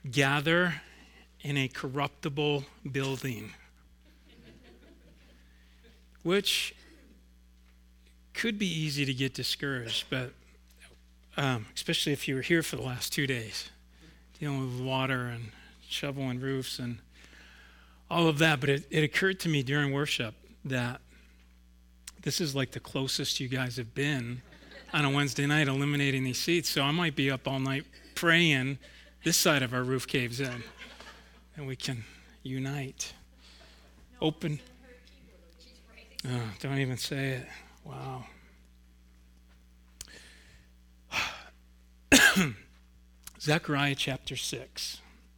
gather in a corruptible building, which could be easy to get discouraged, but especially if you were here for the last 2 days, dealing with water and shoveling roofs and all of that. But it occurred to me during worship that this is like the closest you guys have been on a Wednesday night eliminating these seats. So I might be up all night praying this side of our roof caves in and we can unite. Open. Oh, don't even say it. Wow. Zechariah chapter 6.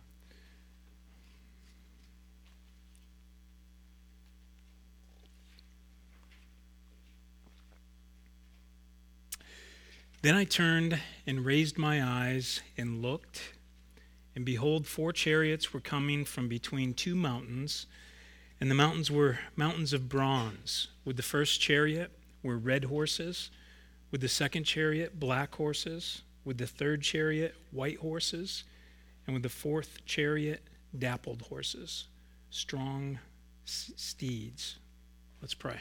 Then I turned and raised my eyes and looked, and behold, 4 chariots were coming from between 2 mountains, and the mountains were mountains of bronze. With the first chariot were red horses, with the second chariot black horses, with the third chariot white horses, and with the fourth chariot dappled horses, strong steeds. Let's pray.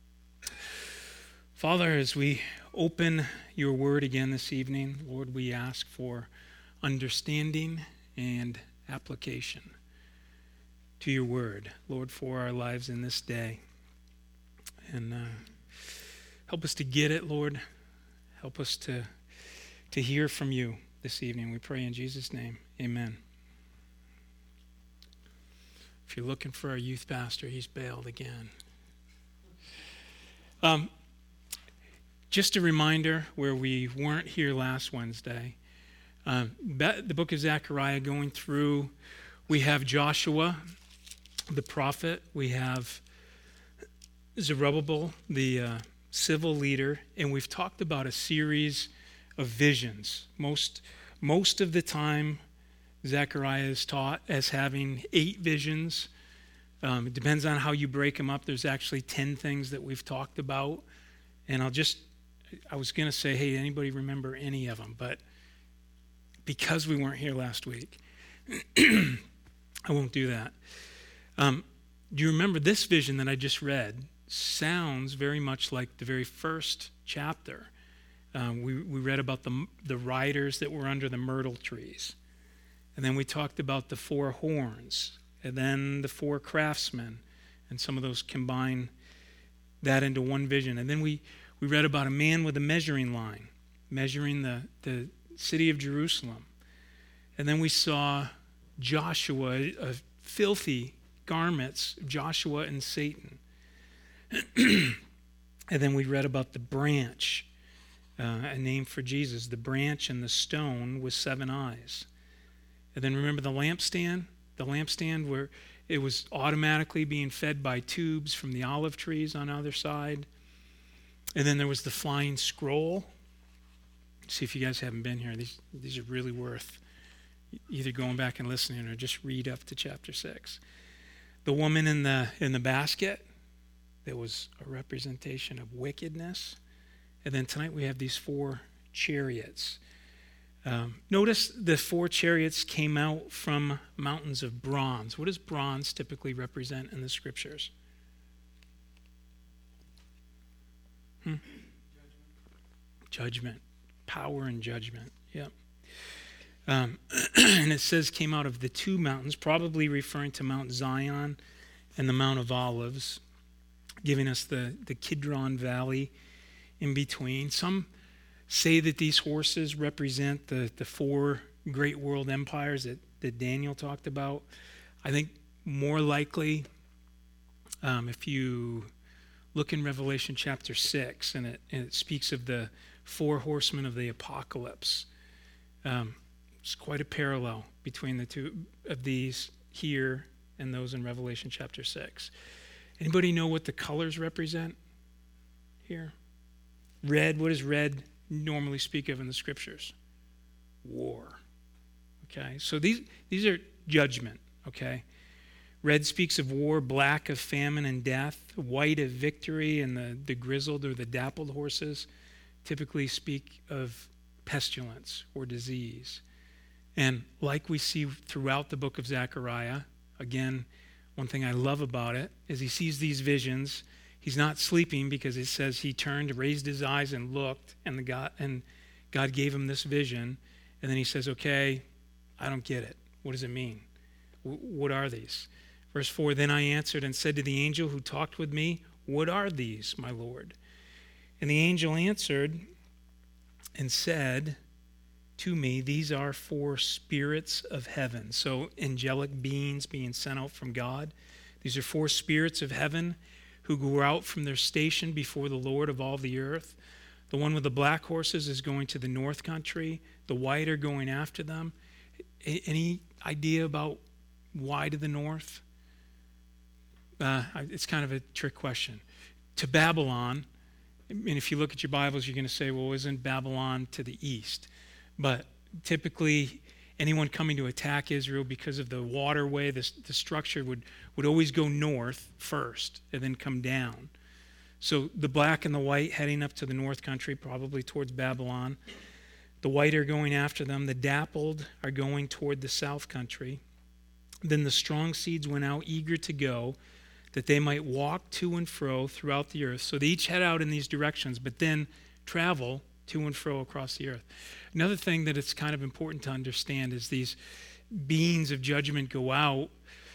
Father, as we open your word again this evening, Lord, we ask for understanding and application to your word, Lord, for our lives in this day. And help us to get it, Lord. Help us to hear from you this evening. We pray in Jesus' name. Amen. If you're looking for our youth pastor, he's bailed again. Just a reminder where we weren't here last Wednesday. The book of Zechariah going through, we have Joshua, the prophet. We have Zerubbabel, the civil leader. And we've talked about a series of visions. Most of the time, Zechariah is taught as having 8 visions. It depends on how you break them up. There's actually 10 things that we've talked about. And I was going to say, hey, anybody remember any of them? But because we weren't here last week, I won't do that. Do you remember this vision that I just read? Sounds very much like the very first chapter. We read about the riders that were under the myrtle trees. And then we talked about the 4 horns, and then the 4 craftsmen, and some of those combine that into one vision. And then we read about a man with a measuring line, measuring the city of Jerusalem. And then we saw Joshua, filthy garments, Joshua and Satan. And then we read about the branch, a name for Jesus, the branch and the stone with 7 eyes. And then remember the lampstand where it was automatically being fed by tubes from the olive trees on the other side. And then there was the flying scroll. See if you guys haven't been here. These are really worth either going back and listening or just read up to chapter 6. The woman in the basket, that was a representation of wickedness. And then tonight we have these 4 chariots. Notice the 4 chariots came out from mountains of bronze. What does bronze typically represent in the scriptures? Judgment. Power and judgment. Yep. And it says came out of the 2 mountains, probably referring to Mount Zion and the Mount of Olives, giving us the Kidron Valley in between. Some say that these horses represent the 4 great world empires that Daniel talked about. I think more likely, if you look in Revelation chapter 6, and it speaks of the 4 horsemen of the apocalypse. It's quite a parallel between the 2 of these here and those in Revelation chapter 6. Anybody know what the colors represent here? Red, what does red normally speak of in the scriptures? War. Okay, so these are judgment, okay? Red speaks of war, black of famine and death, white of victory, and the grizzled or the dappled horses typically speak of pestilence or disease. And like we see throughout the book of Zechariah, again, one thing I love about it is he sees these visions. He's not sleeping because it says he turned, raised his eyes, and looked, and God gave him this vision. And then he says, okay, I don't get it. What does it mean? What are these? Verse 4, then I answered and said to the angel who talked with me, what are these, my Lord? And the angel answered and said to me, these are 4 spirits of heaven. So angelic beings being sent out from God. These are 4 spirits of heaven who go out from their station before the Lord of all the earth. The one with the black horses is going to the north country. The white are going after them. Any idea about why to the north? It's kind of a trick question. To Babylon, and if you look at your Bibles, you're going to say, well, isn't Babylon to the east? But typically, anyone coming to attack Israel because of the waterway, the structure would always go north first and then come down. So the black and the white heading up to the north country, probably towards Babylon. The white are going after them. The dappled are going toward the south country. Then the strong seeds went out eager to go, that they might walk to and fro throughout the earth. So they each head out in these directions, but then travel to and fro across the earth. Another thing that it's kind of important to understand is these beings of judgment go out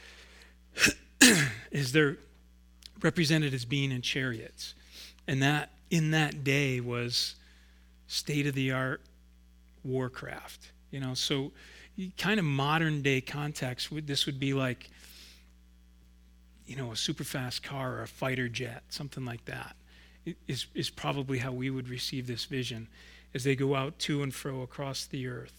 is they're represented as being in chariots. And that in that day was state-of-the-art warcraft. So kind of modern day context, this would be like, a super fast car or a fighter jet, something like that, is probably how we would receive this vision as they go out to and fro across the earth.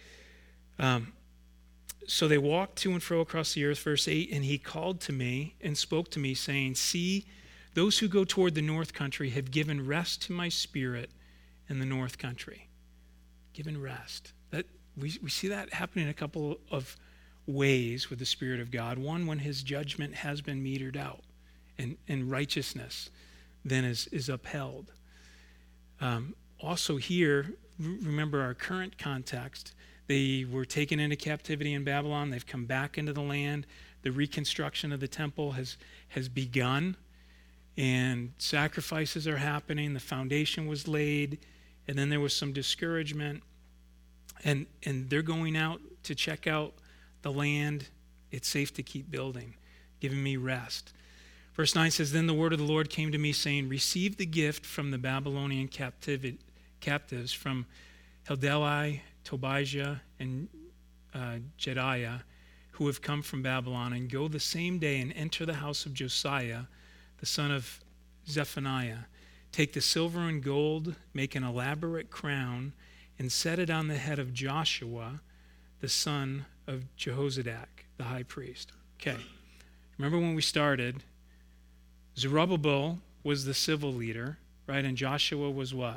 So they walked to and fro across the earth, verse 8, and he called to me and spoke to me, saying, see, those who go toward the north country have given rest to my spirit in the north country. Given rest. That we see that happening in a couple of ways with the Spirit of God. One, when his judgment has been metered out and righteousness then is upheld. Also here, remember our current context. They were taken into captivity in Babylon. They've come back into the land. The reconstruction of the temple has begun, and sacrifices are happening. The foundation was laid, and then there was some discouragement, and they're going out to check out the land. It's safe to keep building, giving me rest. Verse 9 says, then the word of the Lord came to me, saying, receive the gift from the Babylonian captives, from Heldai, Tobijah, and Jediah, who have come from Babylon, and go the same day and enter the house of Josiah, the son of Zephaniah. Take the silver and gold, make an elaborate crown, and set it on the head of Joshua, the son of Jehozadak, the high priest. Okay. Remember when we started, Zerubbabel was the civil leader, right? And Joshua was what?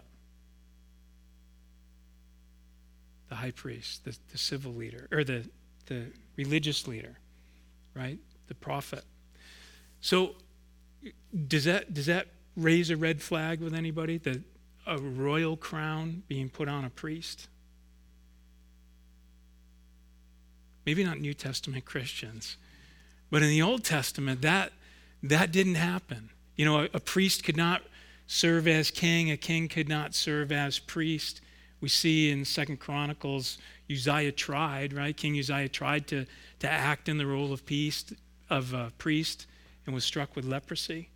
The high priest, the civil leader, or the religious leader, right? The prophet. So does that raise a red flag with anybody? A royal crown being put on a priest? Maybe not New Testament Christians, but in the Old Testament, that didn't happen. A priest could not serve as king. A king could not serve as priest. We see in 2 Chronicles, Uzziah tried, right? King Uzziah tried to act in the role of priest and was struck with leprosy.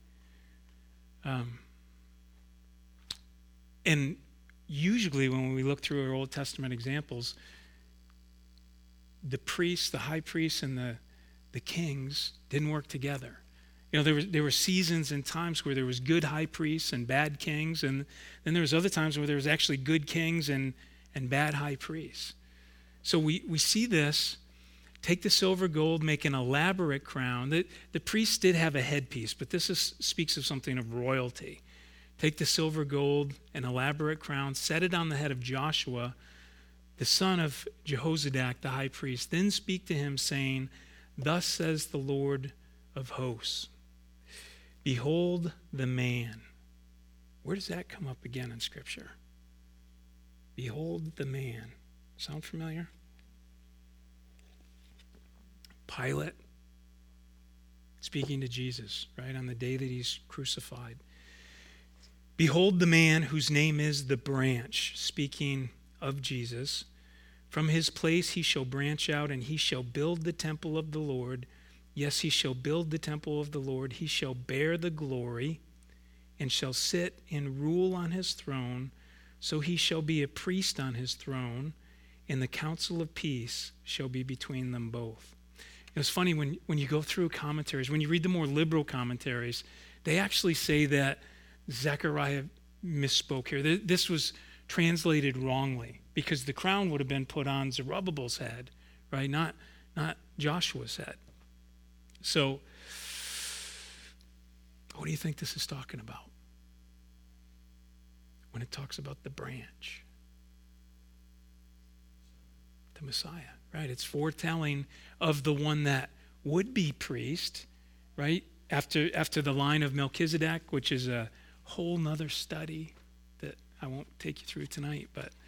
And usually when we look through our Old Testament examples, the priests, the high priests, and the kings didn't work together. There were seasons and times where there was good high priests and bad kings, and then there was other times where there was actually good kings and bad high priests. So we see this. Take the silver gold, make an elaborate crown. The priests did have a headpiece, but this speaks of something of royalty. Take the silver gold, an elaborate crown, set it on the head of Joshua, the son of Jehozadak, the high priest. Then speak to him, saying, thus says the Lord of hosts, behold the man. Where does that come up again in Scripture? Behold the man. Sound familiar? Pilate, speaking to Jesus, right, on the day that he's crucified. Behold the man whose name is the branch, speaking of Jesus. From his place he shall branch out, and he shall build the temple of the Lord. Yes, he shall build the temple of the Lord. He shall bear the glory, and shall sit and rule on his throne. So he shall be a priest on his throne, and the counsel of peace shall be between them both. It's funny when you go through commentaries, when you read the more liberal commentaries, they actually say that Zechariah misspoke here. This was translated wrongly because the crown would have been put on Zerubbabel's head, right? Not Joshua's head. So, what do you think this is talking about when it talks about the branch? The Messiah, right? It's foretelling of the one that would be priest, right? After the line of Melchizedek, which is a whole nother study that I won't take you through tonight,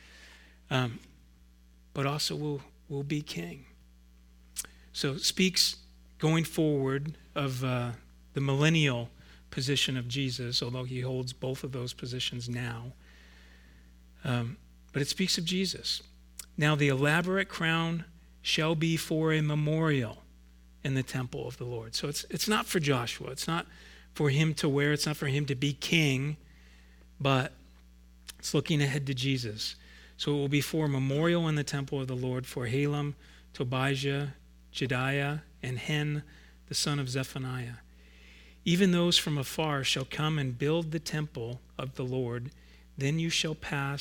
but also will be king. So it speaks going forward of the millennial position of Jesus, although he holds both of those positions now. But it speaks of Jesus. Now the elaborate crown shall be for a memorial in the temple of the Lord. So it's not for Joshua. It's not for him to wear. It's not for him to be king, but it's looking ahead to Jesus. So it will be for a memorial in the temple of the Lord for Halem, Tobijah, Jedaiah, and Hen, the son of Zephaniah. Even those from afar shall come and build the temple of the Lord. Then you shall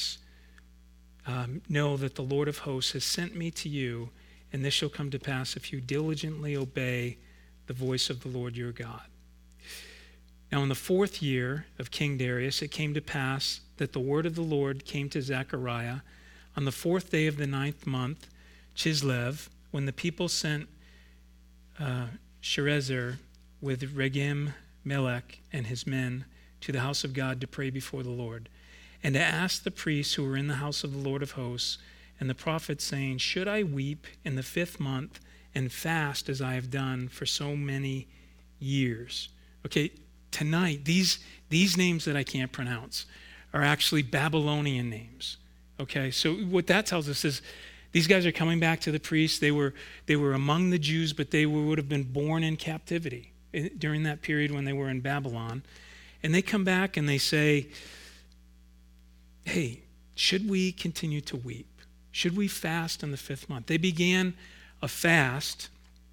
know that the Lord of hosts has sent me to you, and this shall come to pass if you diligently obey the voice of the Lord your God. Now in the 4th year of King Darius, it came to pass that the word of the Lord came to Zechariah on the 4th day of the 9th month, Chislev, when the people sent Sherezer with Regem Melech and his men to the house of God to pray before the Lord, and to ask the priests who were in the house of the Lord of hosts and the prophets, saying, should I weep in the 5th month and fast as I have done for so many years? Okay, tonight, these names that I can't pronounce are actually Babylonian names. Okay, so what that tells us is these guys are coming back to the priests. They were among the Jews, but they would have been born in captivity during that period when they were in Babylon. And they come back and they say, hey, should we continue to weep? Should we fast in the 5th month? They began a fast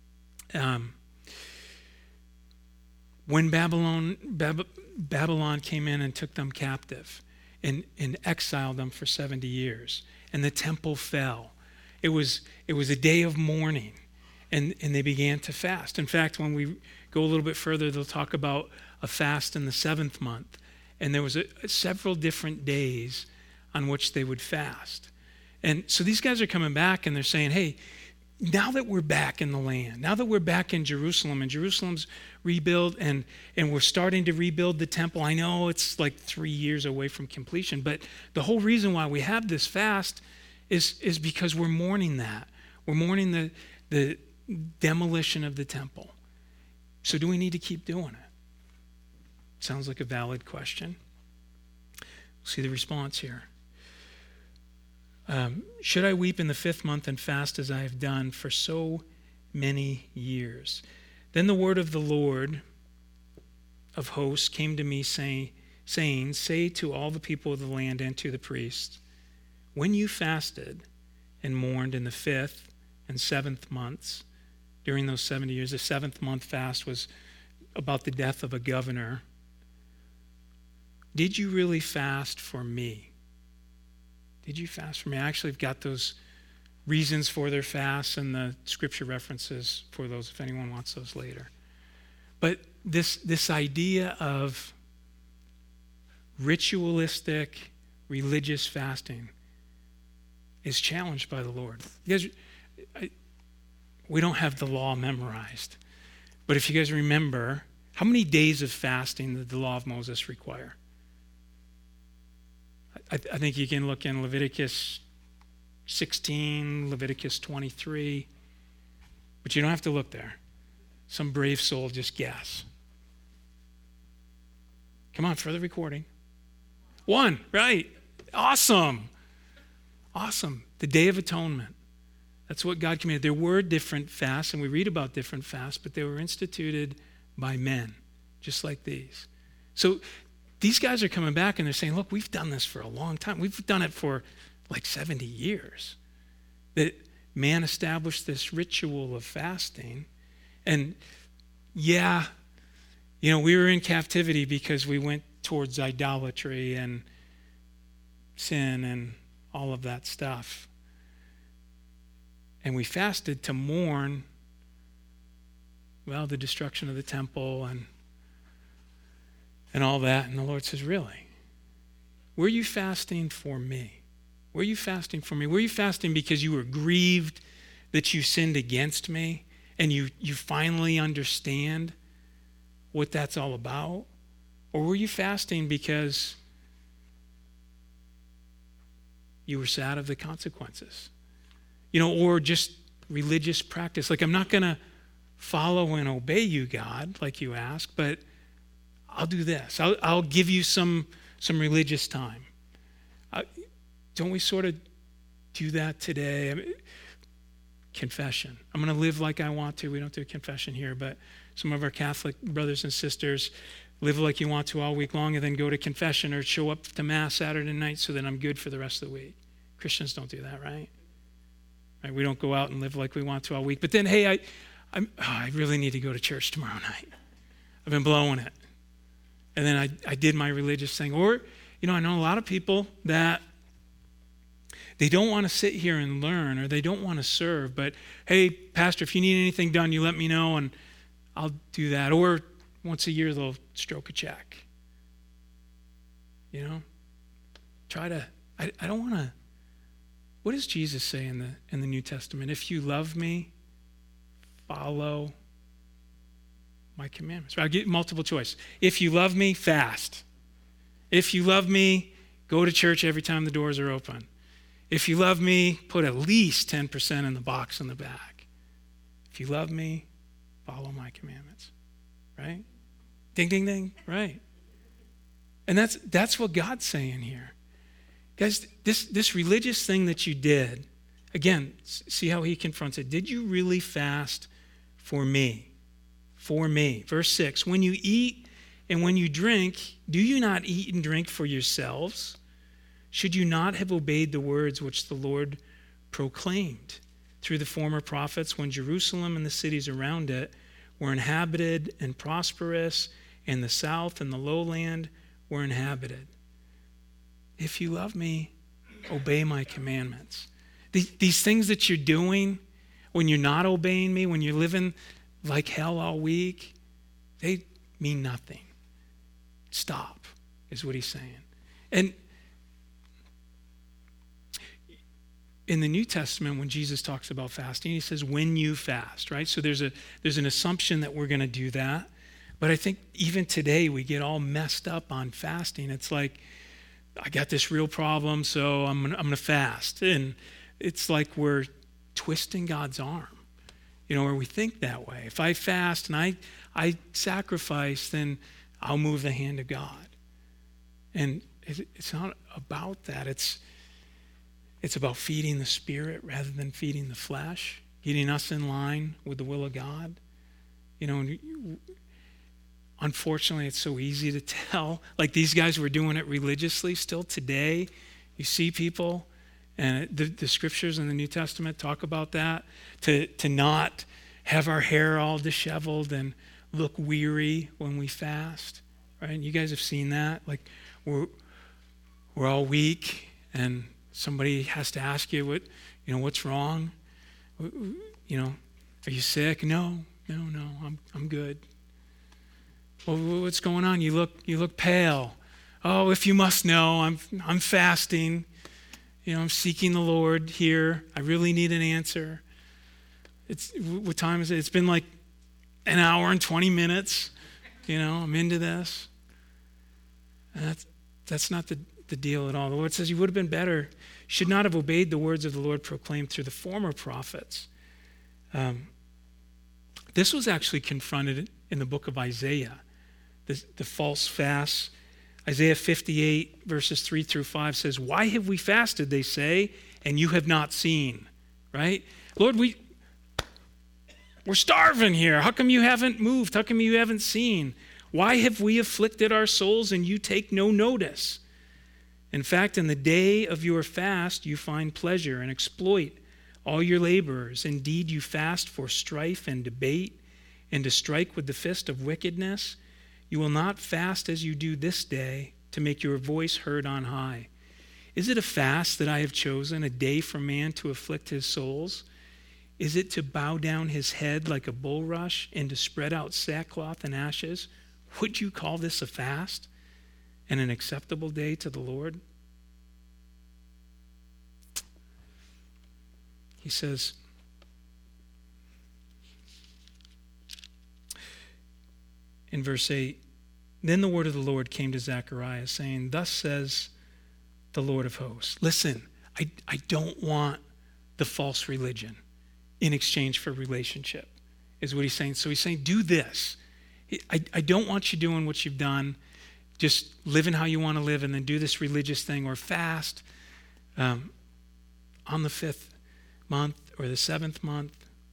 when Babylon came in and took them captive and exiled them for 70 years. And the temple fell. It was a day of mourning, and they began to fast. In fact, when we go a little bit further, they'll talk about a fast in the 7th month. And there was several different days on which they would fast. And so these guys are coming back and they're saying, hey, now that we're back in the land, now that we're back in Jerusalem, and Jerusalem's rebuilt, and we're starting to rebuild the temple. I know it's like 3 years away from completion, but the whole reason why we have this fast is because we're mourning that. We're mourning the demolition of the temple. So do we need to keep doing it? Sounds like a valid question. We'll see the response here. Should I weep in the 5th month and fast as I have done for so many years? Then the word of the Lord of hosts came to me saying, say to all the people of the land and to the priests, when you fasted and mourned in the 5th and 7th months, during those 70 years, the 7th month fast was about the death of a governor. Did you really fast for me? Did you fast for me? I actually have got those reasons for their fasts and the scripture references for those if anyone wants those later. But this idea of ritualistic religious fasting is challenged by the Lord. You guys, we don't have the law memorized. But if you guys remember, how many days of fasting did the law of Moses require? I think you can look in Leviticus 16, Leviticus 23. But you don't have to look there. Some brave soul just guess. Come on, for the recording. 1, right. Awesome. Awesome. The Day of Atonement. That's what God commanded. There were different fasts, and we read about different fasts, but they were instituted by men, just like these. So these guys are coming back and they're saying, look, we've done this for a long time. We've done it for like 70 years. That man established this ritual of fasting. And yeah, we were in captivity because we went towards idolatry and sin and all of that stuff. And we fasted to mourn, the destruction of the temple and all that. And the Lord says, really? Were you fasting for me? Were you fasting for me? Were you fasting because you were grieved that you sinned against me and you finally understand what that's all about? Or were you fasting because you were sad of the consequences? Or just religious practice. Like, I'm not going to follow and obey you, God, like you ask, but I'll do this. I'll give you some religious time. Don't we sort of do that today? Confession. I'm going to live like I want to. We don't do confession here, but some of our Catholic brothers and sisters live like you want to all week long and then go to confession or show up to Mass Saturday night so that I'm good for the rest of the week. Christians don't do that, right? Right? We don't go out and live like we want to all week. But then, hey, I really need to go to church tomorrow night. I've been blowing it. And then I did my religious thing. Or, I know a lot of people that they don't want to sit here and learn or they don't want to serve. But, hey, Pastor, if you need anything done, you let me know and I'll do that. Or once a year, they'll stroke a check. I don't want to. What does Jesus say in the New Testament? If you love me, follow my commandments. I'll give multiple choice. If you love me, fast. If you love me, go to church every time the doors are open. If you love me, put at least 10% in the box in the back. If you love me, follow my commandments. Right? Ding, ding, ding. Right. And that's what God's saying here. Guys, this religious thing that you did, again, see how he confronts it. Did you really fast for me? For me. Verse 6, when you eat and when you drink, do you not eat and drink for yourselves? Should you not have obeyed the words which the Lord proclaimed through the former prophets when Jerusalem and the cities around it were inhabited and prosperous, and the south and the lowland were inhabited? If you love me, obey my commandments. These things that you're doing when you're not obeying me, when you're living like hell all week, they mean nothing. Stop, is what he's saying. And in the New Testament, when Jesus talks about fasting, he says, when you fast, right? So there's an assumption that we're going to do that. But I think even today we get all messed up on fasting. It's like, I got this real problem, so I'm going to fast. And it's like we're twisting God's arm, or we think that way. If I fast and I sacrifice, then I'll move the hand of God. And it's not about that. It's about feeding the Spirit rather than feeding the flesh, getting us in line with the will of God. Unfortunately, it's so easy to tell. Like these guys were doing it religiously. Still today, you see people, and the scriptures in the New Testament talk about that, to not have our hair all disheveled and look weary when we fast, right? And you guys have seen that. Like we're all weak, and somebody has to ask you what's wrong. Are you sick? No, I'm good. Well, what's going on? You look pale. Oh, if you must know, I'm fasting. I'm seeking the Lord here. I really need an answer. What time is it? It's been like an hour and 20 minutes. I'm into this. And that's not the deal at all. The Lord says you would have been better. Should not have obeyed the words of the Lord proclaimed through the former prophets. This was actually confronted in the book of Isaiah, the false fasts. Isaiah 58 verses 3 through 5 says, "Why have we fasted," they say, "and you have not seen?" Right? Lord, we're starving here. How come you haven't moved? How come you haven't seen? Why have we afflicted our souls and you take no notice? In fact, in the day of your fast, you find pleasure and exploit all your laborers. Indeed, you fast for strife and debate and to strike with the fist of wickedness. You will not fast as you do this day to make your voice heard on high. Is it a fast that I have chosen, a day for man to afflict his souls? Is it to bow down his head like a bulrush and to spread out sackcloth and ashes? Would you call this a fast and an acceptable day to the Lord? He says, in verse 8, "Then the word of the Lord came to Zechariah, saying, Thus says the Lord of hosts." Listen, I don't want the false religion in exchange for relationship, is what he's saying. So he's saying, do this. I don't want you doing what you've done, just living how you want to live and then do this religious thing or fast on the 5th month or the 7th month.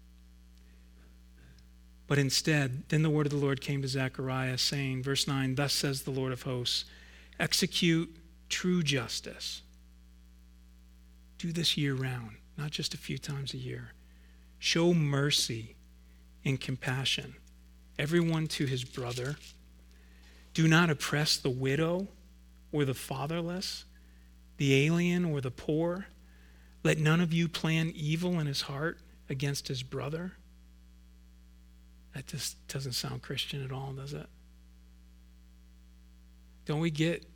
But instead, then the word of the Lord came to Zechariah, saying, verse 9, "Thus says the Lord of hosts, execute true justice." Do this year round, not just a few times a year. Show mercy and compassion, everyone to his brother. Do not oppress the widow or the fatherless, the alien or the poor. Let none of you plan evil in his heart against his brother. That just doesn't sound Christian at all, does it? Don't we get...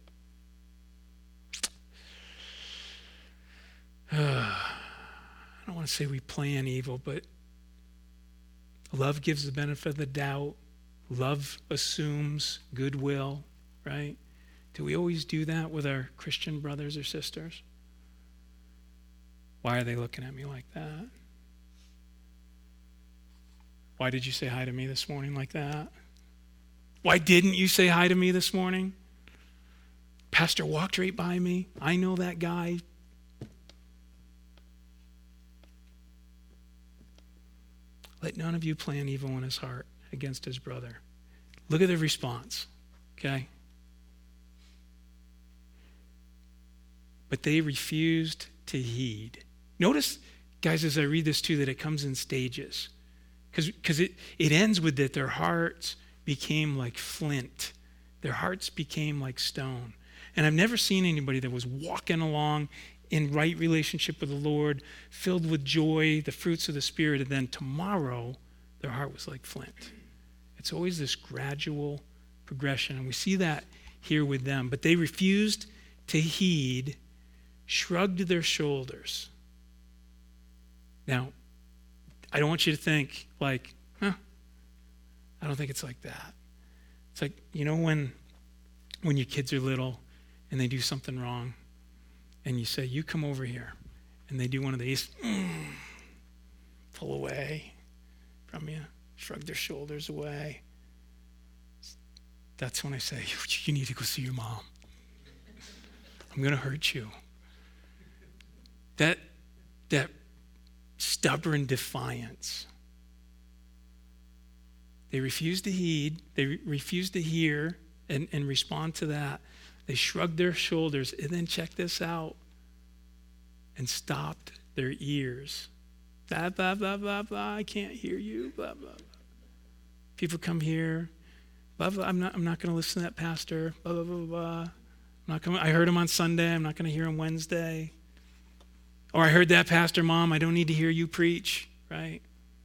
I don't want to say we plan evil, but love gives the benefit of the doubt. Love assumes goodwill, right? Do we always do that with our Christian brothers or sisters? Why are they looking at me like that? Why did you say hi to me this morning like that? Why didn't you say hi to me this morning? Pastor walked right by me. I know that guy. Let none of you plan evil in his heart against his brother. Look at the response, okay? But they refused to heed. Notice, guys, as I read this too, that it comes in stages. Because it ends with that their hearts became like flint. Their hearts became like stone. And I've never seen anybody that was walking along in right relationship with the Lord, filled with joy, the fruits of the Spirit, and then tomorrow their heart was like flint. It's always this gradual progression, and we see that here with them. But they refused to heed, shrugged their shoulders. Now, I don't want you to think like, I don't think it's like that. It's like, you know when your kids are little and they do something wrong, and you say, "You come over here," and they do one of these, pull away from you, shrug their shoulders away. That's when I say, "You need to go see your mom. I'm going to hurt you." That stubborn defiance. They refused to heed. They refused to hear and respond to that. They shrugged their shoulders and then check this out and stopped their ears. Blah, blah, blah, blah, blah. I can't hear you. Blah, blah, blah. People come here. Blah, blah. I'm not going to listen to that pastor. Blah, blah, blah, blah. I heard him on Sunday. I'm not going to hear him Wednesday. Or I heard that pastor, Mom. I don't need to hear you preach, right?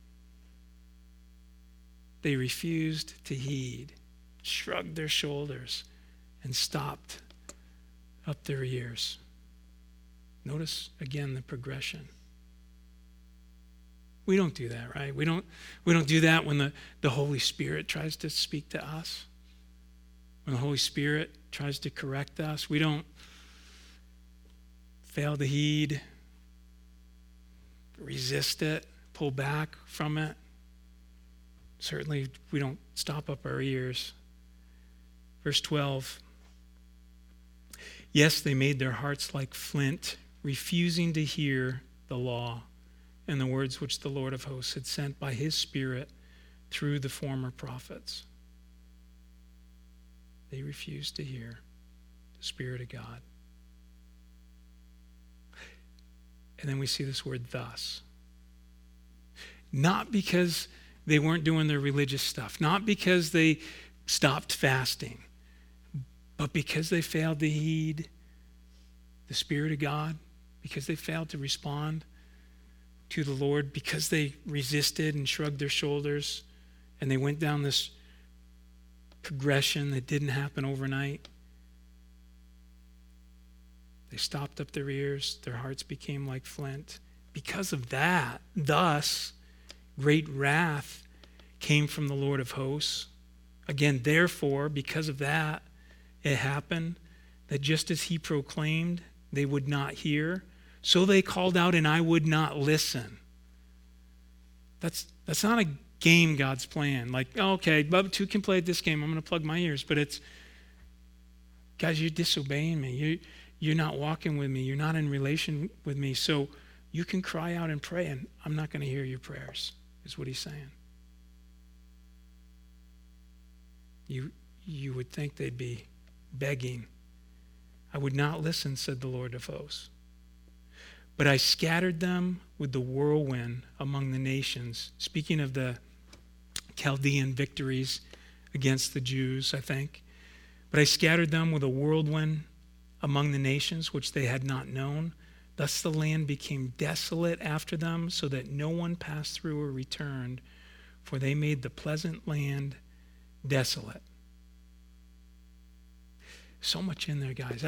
They refused to heed, shrugged their shoulders, and stopped up their ears. Notice again the progression. We don't do that, right? We don't do that when the Holy Spirit tries to speak to us. When the Holy Spirit tries to correct us, we don't fail to heed, resist it, pull back from it, Certainly, we don't stop up our ears. Verse 12. Yes, they made their hearts like flint, refusing to hear the law and the words which the Lord of hosts had sent by his Spirit through the former prophets. They refused to hear the Spirit of God. And then we see this word thus. Not because they weren't doing their religious stuff, not because they stopped fasting, but because they failed to heed the Spirit of God, because they failed to respond to the Lord, because they resisted and shrugged their shoulders, and they went down this progression that didn't happen overnight. They stopped up their ears, their hearts became like flint. Because of that, thus, great wrath came from the Lord of hosts. Again, therefore, because of that, it happened that just as he proclaimed, they would not hear. So they called out, and I would not listen. That's not a game God's playing. Like, oh, okay, Bub 2 can play this game. I'm going to plug my ears. But it's, guys, you're disobeying me. You're not walking with me. You're not in relation with me. So you can cry out and pray, and I'm not going to hear your prayers, is what he's saying. You would think they'd be begging. I would not listen, said the Lord of hosts. But I scattered them with the whirlwind among the nations. Speaking of the Chaldean victories against the Jews, I think. But I scattered them with a whirlwind among the nations, which they had not known. Thus the land became desolate after them, so that no one passed through or returned, for they made the pleasant land desolate. So much in there, guys.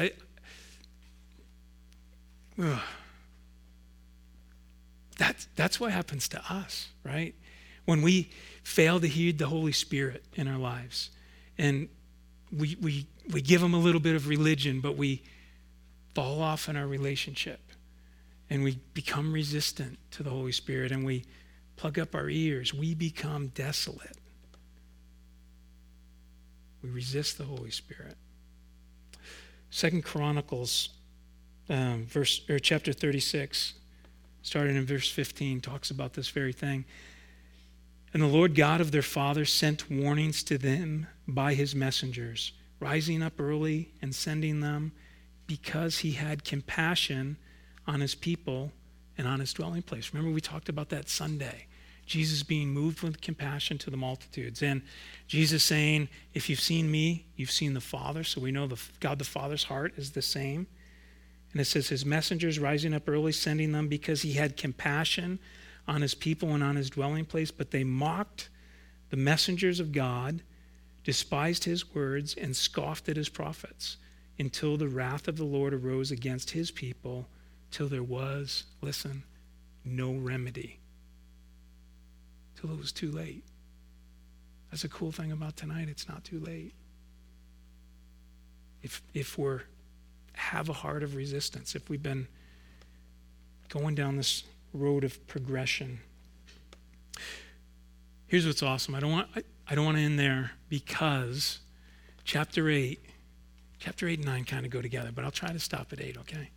That's what happens to us, right? When we fail to heed the Holy Spirit in our lives, and we give him a little bit of religion, but we fall off in our relationship, and we become resistant to the Holy Spirit, and we plug up our ears. We become desolate. We resist the Holy Spirit. 2 Chronicles chapter 36, starting in verse 15, talks about this very thing. And the Lord God of their fathers sent warnings to them by his messengers, rising up early and sending them, because he had compassion on his people and on his dwelling place. Remember, we talked about that Sunday. Jesus being moved with compassion to the multitudes. And Jesus saying, if you've seen me, you've seen the Father. So we know God the Father's heart is the same. And it says his messengers rising up early, sending them because he had compassion on his people and on his dwelling place. But they mocked the messengers of God, despised his words, and scoffed at his prophets, until the wrath of the Lord arose against his people, till there was, listen, no remedy. Till it was too late. That's a cool thing about tonight. It's not too late. If we're have a heart of resistance, if we've been going down this road of progression. Here's what's awesome. I don't want to end there, because chapter 8 and 9 kind of go together, but I'll try to stop at 8, okay?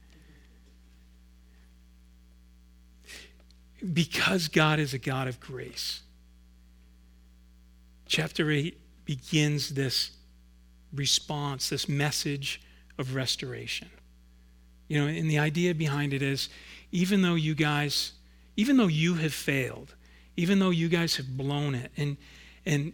Because God is a God of grace. Chapter 8 begins this response, this message of restoration. You know, and the idea behind it is, even though you have failed, even though you guys have blown it, and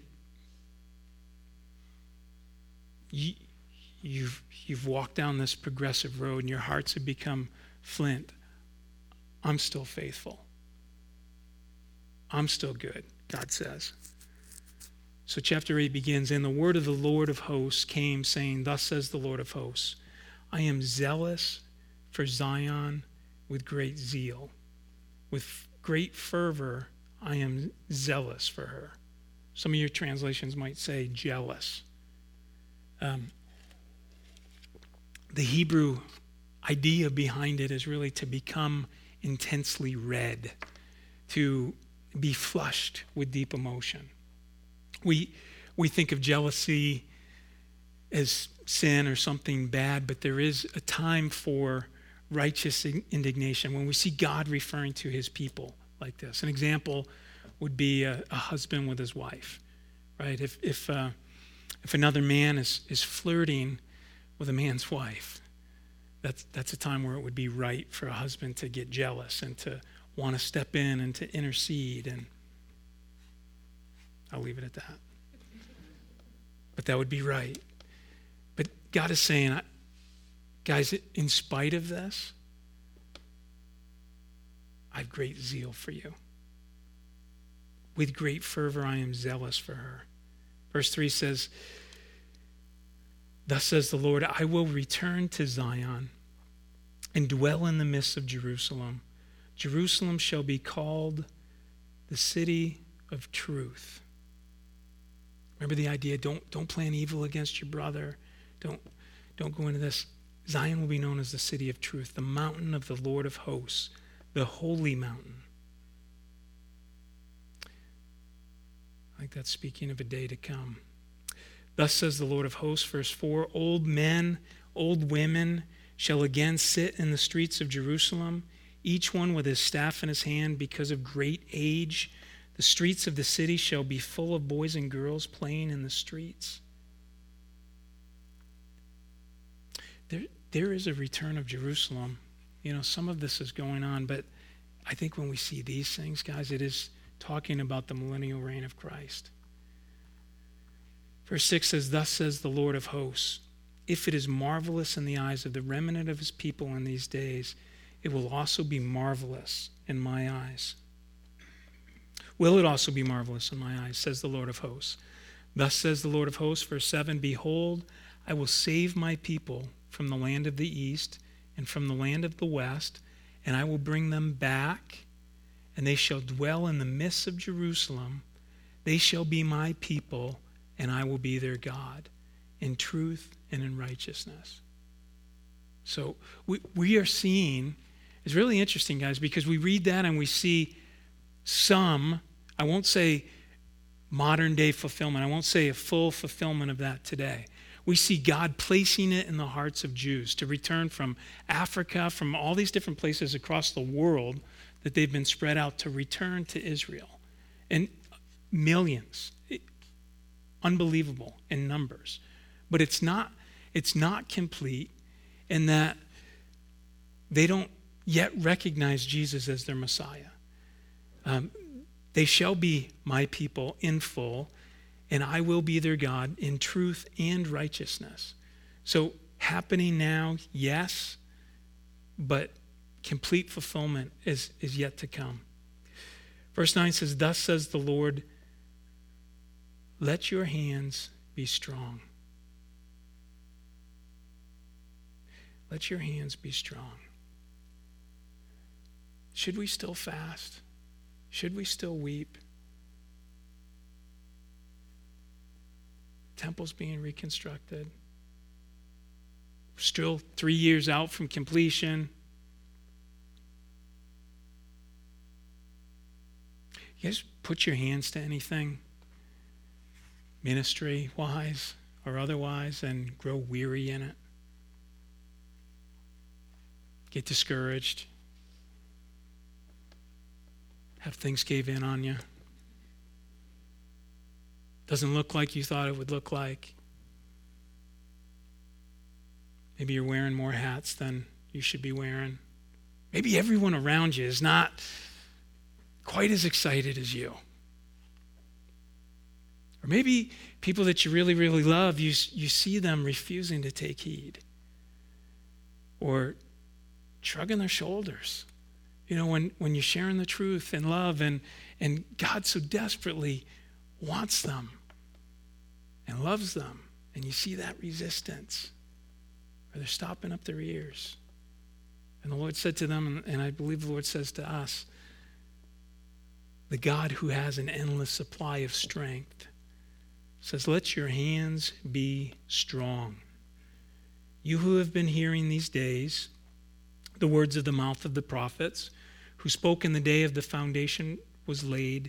you've walked down this progressive road and your hearts have become flint, I'm still faithful. I'm still good, God says. So chapter 8 begins, and the word of the Lord of hosts came, saying, thus says the Lord of hosts, I am zealous for Zion with great zeal. With great fervor, I am zealous for her. Some of your translations might say jealous. The Hebrew idea behind it is really to become intensely red, to be flushed with deep emotion. We think of jealousy as sin or something bad, but there is a time for righteous indignation when we see God referring to his people like this. An example would be a husband with his wife, right? If another man is flirting with a man's wife, that's a time where it would be right for a husband to get jealous and to want to step in and to intercede, and I'll leave it at that. But that would be right. But God is saying, guys, in spite of this, I have great zeal for you. With great fervor I am zealous for her. Verse 3 says, thus says the Lord, I will return to Zion and dwell in the midst of Jerusalem. Jerusalem shall be called the city of truth. Remember the idea, don't plan evil against your brother. Don't go into this. Zion will be known as the city of truth, the mountain of the Lord of hosts, the holy mountain. I think that's speaking of a day to come. Thus says the Lord of hosts, verse 4, old men, old women shall again sit in the streets of Jerusalem, each one with his staff in his hand because of great age. The streets of the city shall be full of boys and girls playing in the streets. There is a return of Jerusalem. You know, some of this is going on, but I think when we see these things, guys, it is talking about the millennial reign of Christ. Verse 6 says, thus says the Lord of hosts, if it is marvelous in the eyes of the remnant of his people in these days, it will also be marvelous in my eyes. Will it also be marvelous in my eyes, says the Lord of hosts. Thus says the Lord of hosts, verse 7, behold, I will save my people from the land of the east and from the land of the west, and I will bring them back, and they shall dwell in the midst of Jerusalem. They shall be my people, and I will be their God, in truth and in righteousness. So we are seeing, it's really interesting, guys, because we read that and we see some, I won't say modern day fulfillment, I won't say a full fulfillment of that today. We see God placing it in the hearts of Jews to return from Africa, from all these different places across the world that they've been spread out, to return to Israel. And millions, unbelievable in numbers. But it's not complete in that they don't yet recognize Jesus as their Messiah. They shall be my people in full, and I will be their God in truth and righteousness. So happening now, yes, but complete fulfillment is yet to come. Verse 9 says, thus says the Lord, let your hands be strong. Let your hands be strong. Should we still fast? Should we still weep? Temple's being reconstructed. We're still 3 years out from completion. You guys put your hands to anything, ministry-wise or otherwise, and grow weary in it? Get discouraged? Have things cave in on you? Doesn't look like you thought it would look like. Maybe you're wearing more hats than you should be wearing. Maybe everyone around you is not quite as excited as you. Or maybe people that you really, really love, you see them refusing to take heed. Or shrugging their shoulders. You know, when you're sharing the truth and love, and God so desperately wants them and loves them, and you see that resistance, or they're stopping up their ears. And the Lord said to them, and I believe the Lord says to us, the God who has an endless supply of strength says, let your hands be strong. You who have been hearing these days the words of the mouth of the prophets, who spoke in the day of the foundation was laid,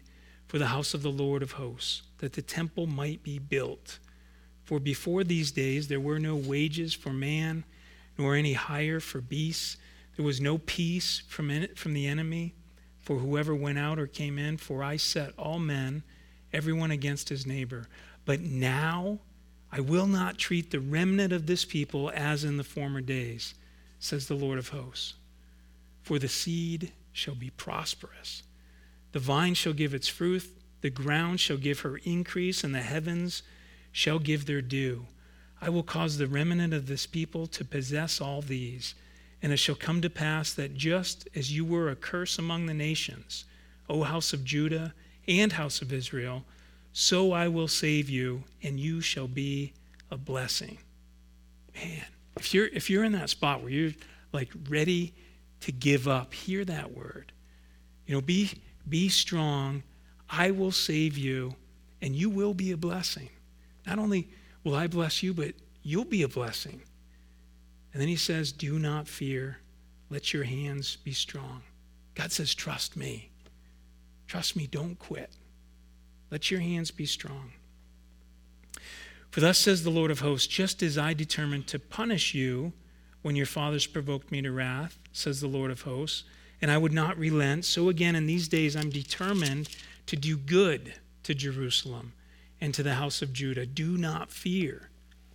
for the house of the Lord of hosts, that the temple might be built. For before these days there were no wages for man, nor any hire for beasts. There was no peace from the enemy for whoever went out or came in. For I set all men, everyone against his neighbor. But now I will not treat the remnant of this people as in the former days, says the Lord of hosts. For the seed shall be prosperous. The vine shall give its fruit, the ground shall give her increase, and the heavens shall give their due. I will cause the remnant of this people to possess all these. And it shall come to pass that just as you were a curse among the nations, O house of Judah and house of Israel, so I will save you, and you shall be a blessing. Man, if you're in that spot where you're like ready to give up, hear that word. Be strong. I will save you, and you will be a blessing. Not only will I bless you, but you'll be a blessing. And then he says, do not fear. Let your hands be strong. God says, trust me. Trust me, don't quit. Let your hands be strong. For thus says the Lord of hosts, just as I determined to punish you when your fathers provoked me to wrath, says the Lord of hosts, and I would not relent, so again in these days I'm determined to do good to Jerusalem and to the house of Judah. Do not fear.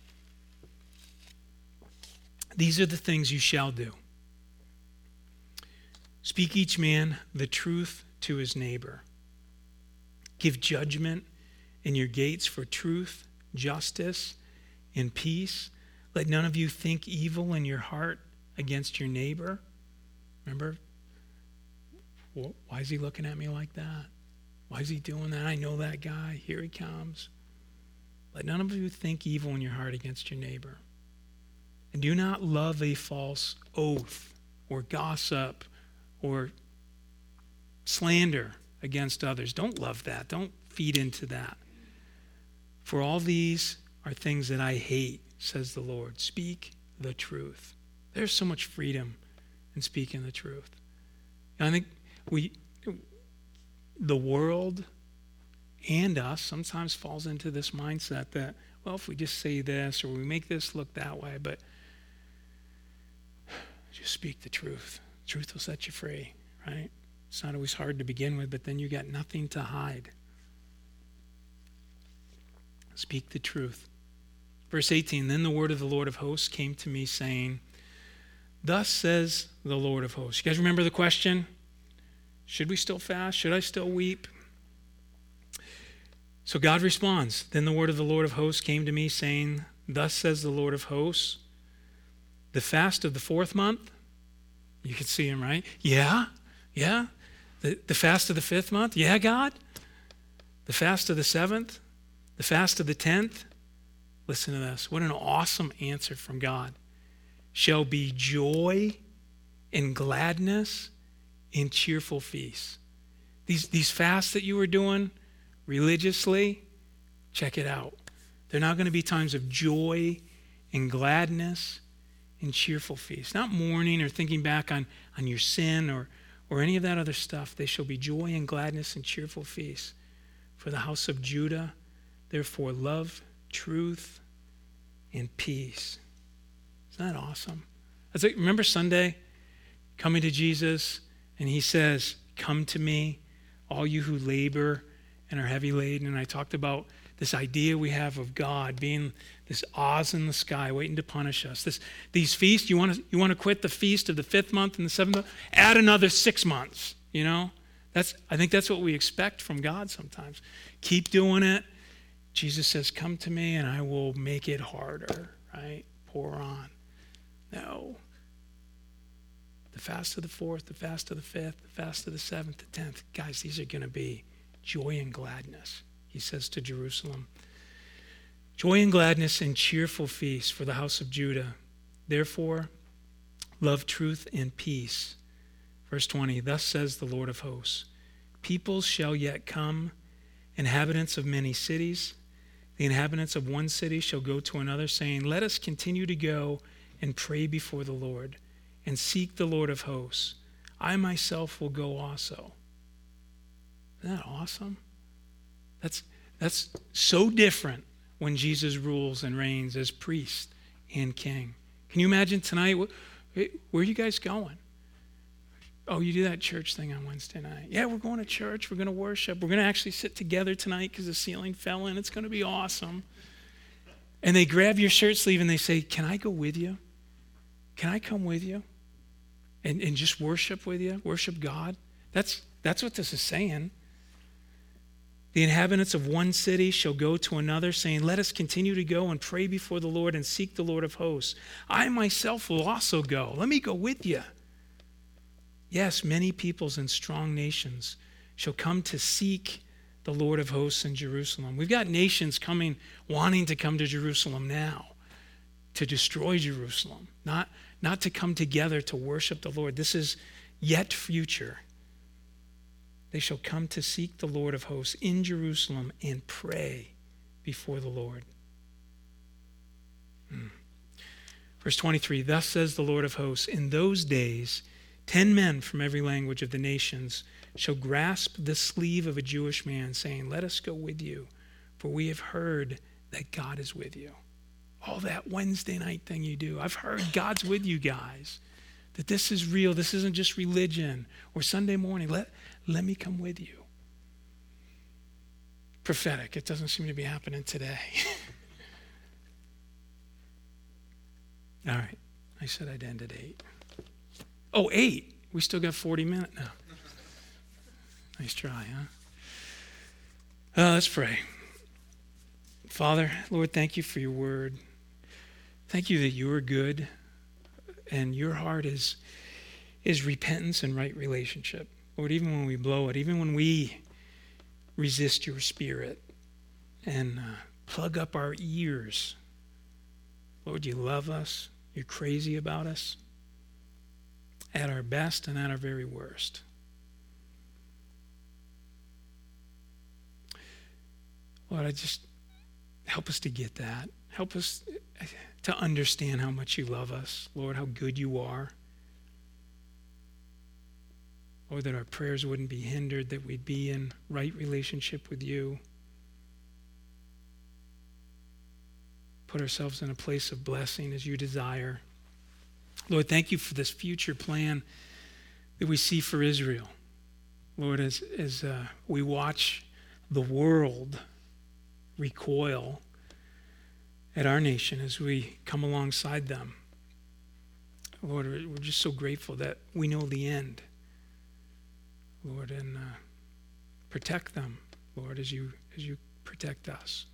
These are the things you shall do. Speak each man the truth to his neighbor. Give judgment in your gates for truth, justice, and peace. Let none of you think evil in your heart against your neighbor. Remember? Why is he looking at me like that? Why is he doing that? I know that guy. Here he comes. Let none of you think evil in your heart against your neighbor. And do not love a false oath or gossip or slander against others. Don't love that. Don't feed into that. For all these are things that I hate, says the Lord. Speak the truth. There's so much freedom in speaking the truth. And I think the world and us sometimes falls into this mindset that, well, if we just say this or we make this look that way, but just speak the truth. Truth will set you free, right? It's not always hard to begin with, but then you got nothing to hide. Speak the truth. Verse 18, then the word of the Lord of hosts came to me saying, thus says the Lord of hosts. You guys remember the question? Should we still fast? Should I still weep? So God responds, then the word of the Lord of hosts came to me saying, thus says the Lord of hosts, the fast of the 4th month, you can see him, right? Yeah. The fast of the 5th month, yeah, God. The fast of the 7th, the fast of the 10th. Listen to this. What an awesome answer from God. Shall be joy and gladness and cheerful feasts. These fasts that you were doing religiously, check it out. They're not going to be times of joy and gladness and cheerful feasts. Not mourning or thinking back on your sin or any of that other stuff. They shall be joy and gladness and cheerful feasts. For the house of Judah, therefore, love, truth, and peace. Isn't that awesome? Remember Sunday, coming to Jesus, and he says, come to me, all you who labor and are heavy laden. And I talked about this idea we have of God being this Oz in the sky waiting to punish us. These feasts, you want to quit the feast of the 5th month and the 7th month? Add another 6 months, I think that's what we expect from God sometimes. Keep doing it. Jesus says, come to me and I will make it harder, right? Pour on. No. The fast of the 4th, the fast of the 5th, the fast of the 7th, the 10th. Guys, these are going to be joy and gladness, he says to Jerusalem. Joy and gladness and cheerful feasts for the house of Judah. Therefore, love truth and peace. Verse 20, thus says the Lord of hosts, peoples shall yet come, inhabitants of many cities. The inhabitants of one city shall go to another, saying, let us continue to go and pray before the Lord and seek the Lord of hosts. I myself will go also. Isn't that awesome? That's so different when Jesus rules and reigns as priest and king. Can you imagine tonight? Where are you guys going? Oh, you do that church thing on Wednesday night. Yeah, we're going to church. We're going to worship. We're going to actually sit together tonight because the ceiling fell in. It's going to be awesome. And they grab your shirt sleeve and they say, can I go with you? Can I come with you? And just worship with you? Worship God? That's what this is saying. The inhabitants of one city shall go to another, saying, let us continue to go and pray before the Lord and seek the Lord of hosts. I myself will also go. Let me go with you. Yes, many peoples and strong nations shall come to seek the Lord of hosts in Jerusalem. We've got nations coming, wanting to come to Jerusalem now, to destroy Jerusalem, not to come together to worship the Lord. This is yet future. They shall come to seek the Lord of hosts in Jerusalem and pray before the Lord. Verse 23, thus says the Lord of hosts, in those days 10 men from every language of the nations shall grasp the sleeve of a Jewish man, saying, let us go with you, for we have heard that God is with you. All that Wednesday night thing you do, I've heard God's with you guys, that this is real. This isn't just religion or Sunday morning. Let me come with you. Prophetic. It doesn't seem to be happening today. All right. I said I'd end at 8. Oh, 8. We still got 40 minutes now. Nice try, huh? Let's pray. Father, Lord, thank you for your word. Thank you that you are good and your heart is repentance and right relationship. Lord, even when we blow it, even when we resist your spirit and plug up our ears, Lord, you love us. You're crazy about us at our best and at our very worst. Lord, I just help us to get that. Help us to understand how much you love us. Lord, how good you are. Lord, that our prayers wouldn't be hindered, that we'd be in right relationship with you. Put ourselves in a place of blessing as you desire. Lord, thank you for this future plan that we see for Israel. Lord, as we watch the world recoil at our nation as we come alongside them. Lord, we're just so grateful that we know the end. Lord, and protect them, Lord, as you protect us.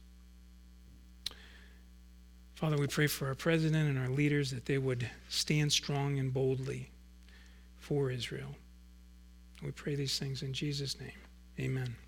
Father, we pray for our president and our leaders that they would stand strong and boldly for Israel. We pray these things in Jesus' name. Amen.